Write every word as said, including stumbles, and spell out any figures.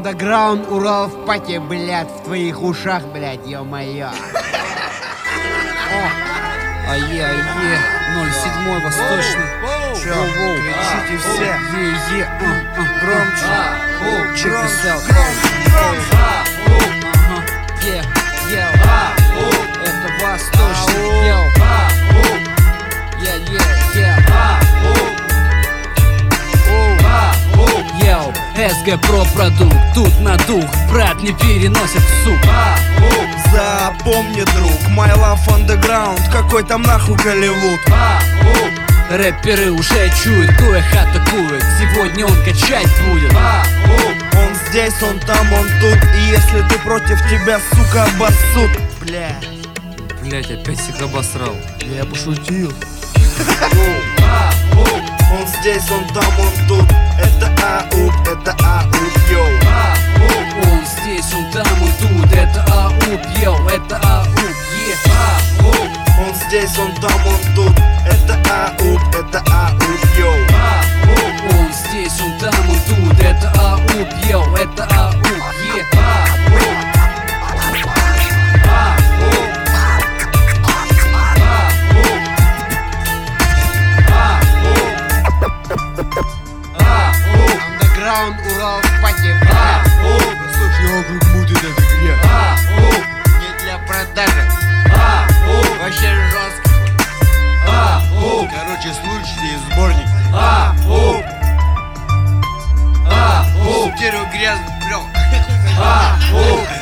Андеграунд, Урал в пати, блядь, в твоих ушах, блядь, ё-моё. Ае, ае, ноль семь восточный. Чё, кричите все. Е-е, Громче. check this out. Громче. Ага, е, е, это восточный, йоу. Е, е, е. Йоу, эс гэ про продукт, тут на дух, брат не переносит суп. Запомни, друг, my love underground, какой там нахуй Голливуд. Рэперы уже чуют, кто их атакует, сегодня он качать будет. Он здесь, он там, он тут, и если ты против, тебя, сука, обоссут. Бля. Блять, опять всех обосрал. Я пошутил. Он здесь, он там, он тут. Это АУП, это АУП, йоу. Он здесь, он там, он тут, это АУП, йоу, это АУП, е. Он здесь, он там, он тут. Это АУП, это АУП, йоу. Он здесь, он там, он тут, это АУП, йоу, это АУП, е. Андеграунд, Урал в пати, блядь. Слушай, округ будет это грех. Не для продажи. Вообще жестко. Короче, слушайте сборник. Субтитрую грязных, бля.